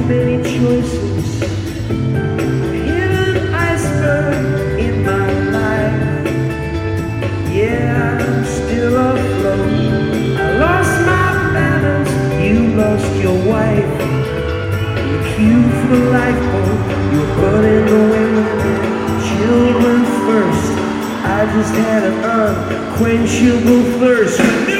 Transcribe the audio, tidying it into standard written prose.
many choices. Hidden iceberg in my life. Yeah, I'm still afloat. I lost my balance, you lost your wife. You queued for the lifeboat, you're burning the women. Children first, I just had an unquenchable thirst.